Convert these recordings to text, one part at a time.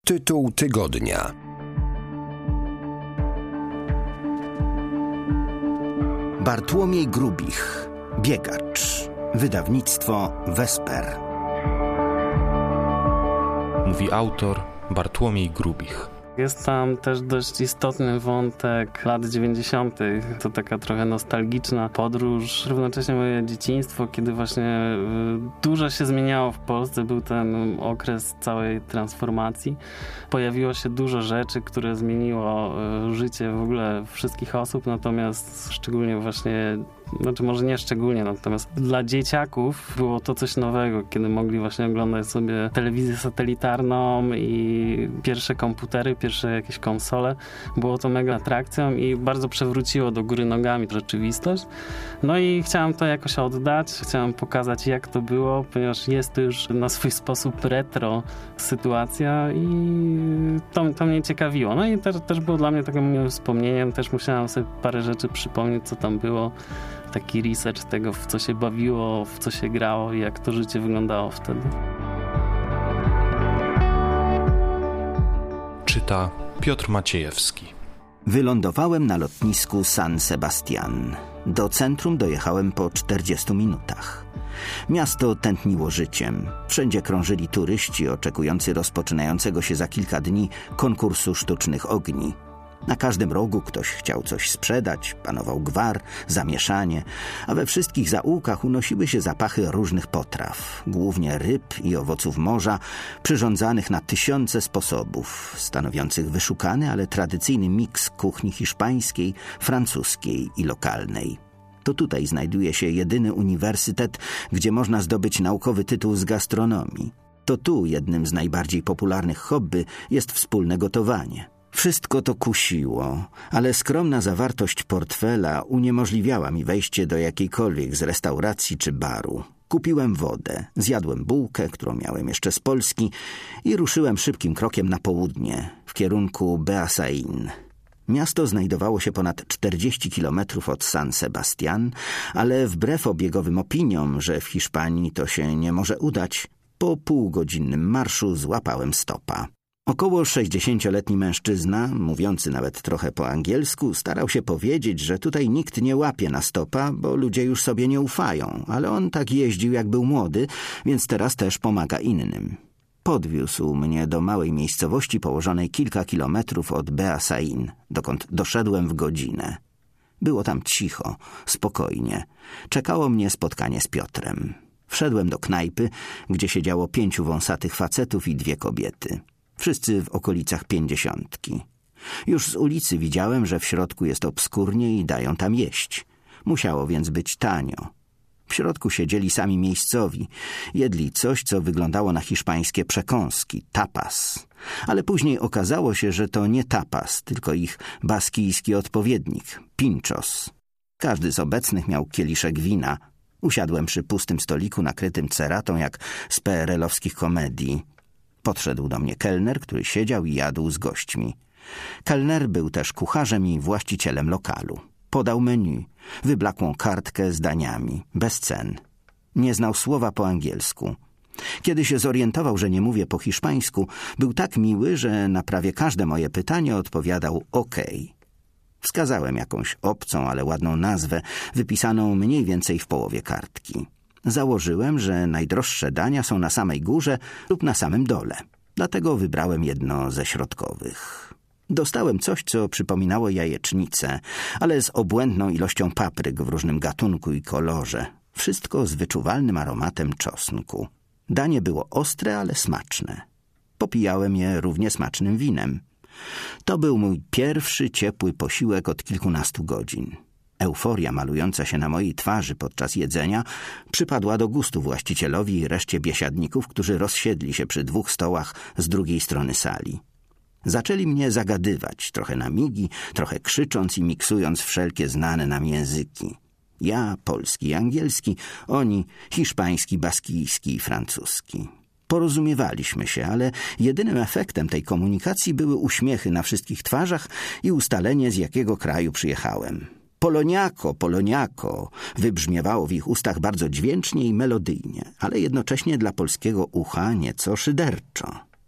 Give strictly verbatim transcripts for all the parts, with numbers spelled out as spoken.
Tytuł tygodnia. Bartłomiej Grubich, biegacz. Wydawnictwo Wesper. Mówi autor Bartłomiej Grubich. Jest tam też dość istotny wątek lat dziewięćdziesiątych. To taka trochę nostalgiczna podróż. Równocześnie moje dzieciństwo, kiedy właśnie dużo się zmieniało w Polsce. Był ten okres całej transformacji. Pojawiło się dużo rzeczy, które zmieniło życie w ogóle wszystkich osób. Natomiast szczególnie właśnie, znaczy może nie szczególnie, natomiast dla dzieciaków było to coś nowego, kiedy mogli właśnie oglądać sobie telewizję satelitarną i pierwsze komputery, pierwsze jakieś konsole. Było to mega atrakcją i bardzo przewróciło do góry nogami rzeczywistość. No i chciałem to jakoś oddać, chciałem pokazać, jak to było, ponieważ jest to już na swój sposób retro sytuacja i to, to mnie ciekawiło. No i też, też było dla mnie takim miłym wspomnieniem, też musiałem sobie parę rzeczy przypomnieć, co tam było. Taki research tego, w co się bawiło, w co się grało i jak to życie wyglądało wtedy. Czyta Piotr Maciejewski. Wylądowałem na lotnisku San Sebastian. Do centrum dojechałem po czterdziestu minutach. Miasto tętniło życiem. Wszędzie krążyli turyści oczekujący rozpoczynającego się za kilka dni konkursu sztucznych ogni. Na każdym rogu ktoś chciał coś sprzedać, panował gwar, zamieszanie, a we wszystkich zaułkach unosiły się zapachy różnych potraw, głównie ryb i owoców morza, przyrządzanych na tysiące sposobów, stanowiących wyszukany, ale tradycyjny miks kuchni hiszpańskiej, francuskiej i lokalnej. To tutaj znajduje się jedyny uniwersytet, gdzie można zdobyć naukowy tytuł z gastronomii. To tu jednym z najbardziej popularnych hobby jest wspólne gotowanie. Wszystko to kusiło, ale skromna zawartość portfela uniemożliwiała mi wejście do jakiejkolwiek z restauracji czy baru. Kupiłem wodę, zjadłem bułkę, którą miałem jeszcze z Polski i ruszyłem szybkim krokiem na południe, w kierunku Beasain. Miasto znajdowało się ponad czterdzieści kilometrów od San Sebastian, ale wbrew obiegowym opiniom, że w Hiszpanii to się nie może udać, po półgodzinnym marszu złapałem stopa. Około sześćdziesięcioletni mężczyzna, mówiący nawet trochę po angielsku, starał się powiedzieć, że tutaj nikt nie łapie na stopa, bo ludzie już sobie nie ufają, ale on tak jeździł, jak był młody, więc teraz też pomaga innym. Podwiózł mnie do małej miejscowości położonej kilka kilometrów od Beasain, dokąd doszedłem w godzinę. Było tam cicho, spokojnie. Czekało mnie spotkanie z Piotrem. Wszedłem do knajpy, gdzie siedziało pięciu wąsatych facetów i dwie kobiety. Wszyscy w okolicach pięćdziesiątki. Już z ulicy widziałem, że w środku jest obskurnie i dają tam jeść. Musiało więc być tanio. W środku siedzieli sami miejscowi. Jedli coś, co wyglądało na hiszpańskie przekąski, tapas. Ale później okazało się, że to nie tapas, tylko ich baskijski odpowiednik, pinchos. Każdy z obecnych miał kieliszek wina. Usiadłem przy pustym stoliku nakrytym ceratą, jak z P R L-owskich komedii. Podszedł do mnie kelner, który siedział i jadł z gośćmi. Kelner był też kucharzem i właścicielem lokalu. Podał menu, wyblakłą kartkę z daniami, bez cen. Nie znał słowa po angielsku. Kiedy się zorientował, że nie mówię po hiszpańsku, był tak miły, że na prawie każde moje pytanie odpowiadał okej. Wskazałem jakąś obcą, ale ładną nazwę, wypisaną mniej więcej w połowie kartki. Założyłem, że najdroższe dania są na samej górze lub na samym dole. Dlatego wybrałem jedno ze środkowych. Dostałem coś, co przypominało jajecznicę, ale z obłędną ilością papryk w różnym gatunku i kolorze. Wszystko z wyczuwalnym aromatem czosnku. Danie było ostre, ale smaczne. Popijałem je równie smacznym winem. To był mój pierwszy ciepły posiłek od kilkunastu godzin. Euforia malująca się na mojej twarzy podczas jedzenia przypadła do gustu właścicielowi i reszcie biesiadników, którzy rozsiedli się przy dwóch stołach z drugiej strony sali. Zaczęli mnie zagadywać, trochę na migi, trochę krzycząc i miksując wszelkie znane nam języki. Ja polski i angielski, oni hiszpański, baskijski i francuski. Porozumiewaliśmy się, ale jedynym efektem tej komunikacji były uśmiechy na wszystkich twarzach i ustalenie, z jakiego kraju przyjechałem. Poloniako, poloniako wybrzmiewało w ich ustach bardzo dźwięcznie i melodyjnie, ale jednocześnie dla polskiego ucha nieco szyderczo.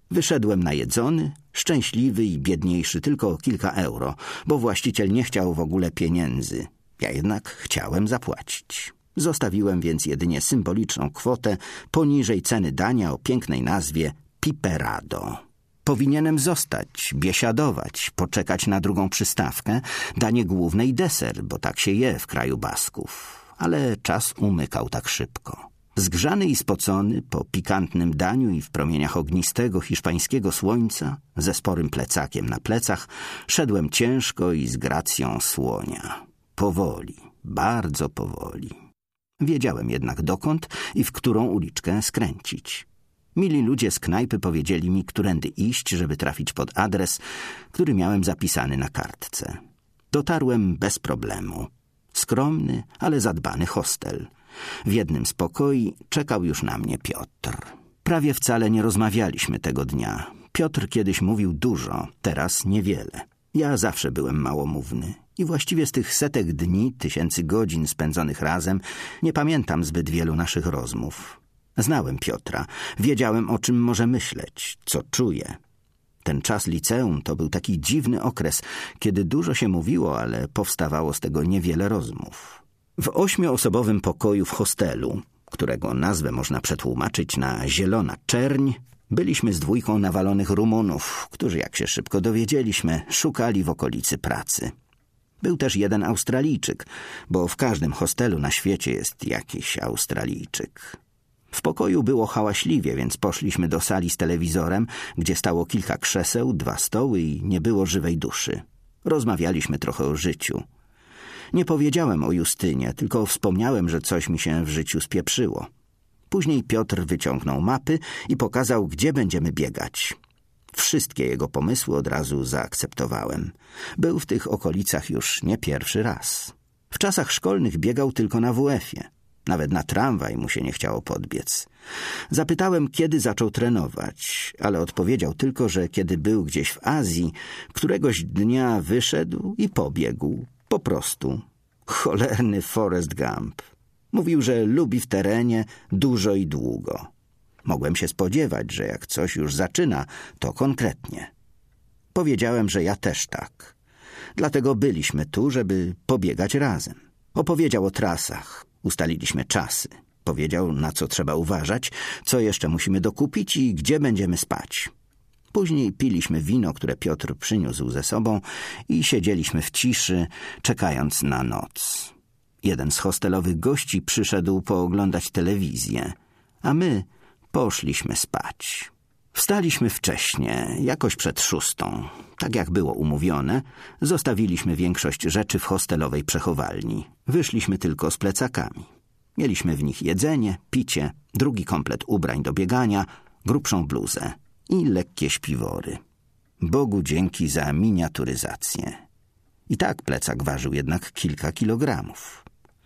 Wyszedłem najedzony, szczęśliwy i biedniejszy tylko o kilka euro, bo właściciel nie chciał w ogóle pieniędzy. Ja jednak chciałem zapłacić. Zostawiłem więc jedynie symboliczną kwotę poniżej ceny dania o pięknej nazwie piperado. Powinienem zostać, biesiadować, poczekać na drugą przystawkę, danie główne i deser, bo tak się je w kraju Basków. Ale czas umykał tak szybko. Zgrzany i spocony, po pikantnym daniu i w promieniach ognistego hiszpańskiego słońca, ze sporym plecakiem na plecach, szedłem ciężko i z gracją słonia. Powoli, bardzo powoli. Wiedziałem jednak dokąd i w którą uliczkę skręcić. Mili ludzie z knajpy powiedzieli mi, którędy iść, żeby trafić pod adres, który miałem zapisany na kartce. Dotarłem bez problemu. Skromny, ale zadbany hostel. W jednym z pokoi czekał już na mnie Piotr. Prawie wcale nie rozmawialiśmy tego dnia. Piotr kiedyś mówił dużo, teraz niewiele. Ja zawsze byłem małomówny i właściwie z tych setek dni, tysięcy godzin spędzonych razem nie pamiętam zbyt wielu naszych rozmów. Znałem Piotra, wiedziałem, o czym może myśleć, co czuje. Ten czas liceum to był taki dziwny okres, kiedy dużo się mówiło, ale powstawało z tego niewiele rozmów. W ośmioosobowym pokoju w hostelu, którego nazwę można przetłumaczyć na zielona czerń, byliśmy z dwójką nawalonych Rumunów, którzy, jak się szybko dowiedzieliśmy, szukali w okolicy pracy. Był też jeden Australijczyk, bo w każdym hostelu na świecie jest jakiś Australijczyk. W pokoju było hałaśliwie, więc poszliśmy do sali z telewizorem, gdzie stało kilka krzeseł, dwa stoły i nie było żywej duszy. Rozmawialiśmy trochę o życiu. Nie powiedziałem o Justynie, tylko wspomniałem, że coś mi się w życiu spieprzyło. Później Piotr wyciągnął mapy i pokazał, gdzie będziemy biegać. Wszystkie jego pomysły od razu zaakceptowałem. Był w tych okolicach już nie pierwszy raz. W czasach szkolnych biegał tylko na W F-ie. Nawet na tramwaj mu się nie chciało podbiec. Zapytałem, kiedy zaczął trenować, ale odpowiedział tylko, że kiedy był gdzieś w Azji, któregoś dnia wyszedł i pobiegł. Po prostu. Cholerny Forrest Gump. Mówił, że lubi w terenie dużo i długo. Mogłem się spodziewać, że jak coś już zaczyna, to konkretnie. Powiedziałem, że ja też tak. Dlatego byliśmy tu, żeby pobiegać razem. Opowiedział o trasach. Ustaliliśmy czasy. Powiedział, na co trzeba uważać, co jeszcze musimy dokupić i gdzie będziemy spać. Później piliśmy wino, które Piotr przyniósł ze sobą i siedzieliśmy w ciszy, czekając na noc. Jeden z hostelowych gości przyszedł pooglądać telewizję, a my poszliśmy spać. Wstaliśmy wcześnie, jakoś przed szóstą. Tak jak było umówione, zostawiliśmy większość rzeczy w hostelowej przechowalni. Wyszliśmy tylko z plecakami. Mieliśmy w nich jedzenie, picie, drugi komplet ubrań do biegania, grubszą bluzę i lekkie śpiwory. Bogu dzięki za miniaturyzację. I tak plecak ważył jednak kilka kilogramów.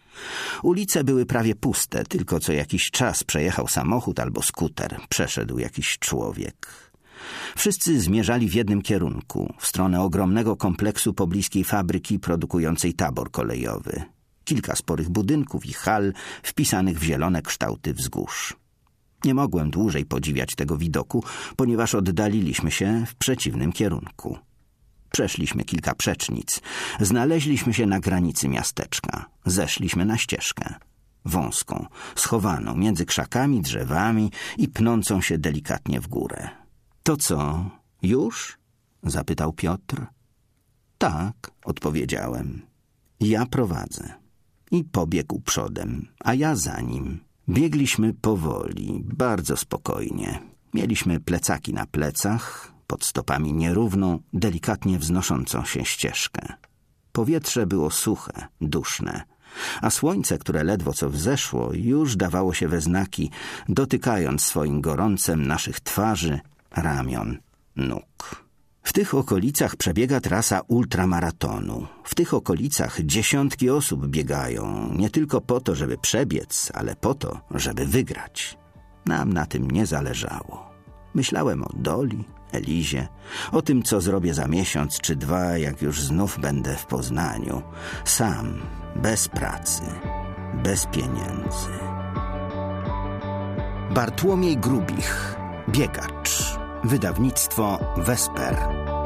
Ulice były prawie puste, tylko co jakiś czas przejechał samochód albo skuter, przeszedł jakiś człowiek. Wszyscy zmierzali w jednym kierunku, w stronę ogromnego kompleksu pobliskiej fabryki produkującej tabor kolejowy. Kilka sporych budynków i hal wpisanych w zielone kształty wzgórz. Nie mogłem dłużej podziwiać tego widoku, ponieważ oddaliliśmy się w przeciwnym kierunku. Przeszliśmy kilka przecznic. Znaleźliśmy się na granicy miasteczka. Zeszliśmy na ścieżkę. Wąską, schowaną między krzakami, drzewami i pnącą się delikatnie w górę. To co, już? Zapytał Piotr. Tak, odpowiedziałem. Ja prowadzę. I pobiegł przodem, a ja za nim. Biegliśmy powoli, bardzo spokojnie. Mieliśmy plecaki na plecach, pod stopami nierówną, delikatnie wznoszącą się ścieżkę. Powietrze było suche, duszne, a słońce, które ledwo co wzeszło, już dawało się we znaki, dotykając swoim gorącem naszych twarzy, ramion, nóg. W tych okolicach przebiega trasa ultramaratonu. W tych okolicach dziesiątki osób biegają, nie tylko po to, żeby przebiec, ale po to, żeby wygrać. Nam na tym nie zależało. Myślałem o Doli, Elizie, o tym, co zrobię za miesiąc czy dwa, jak już znów będę w Poznaniu. Sam, bez pracy, bez pieniędzy. Bartłomiej Grubich, biegacz. Wydawnictwo Vesper.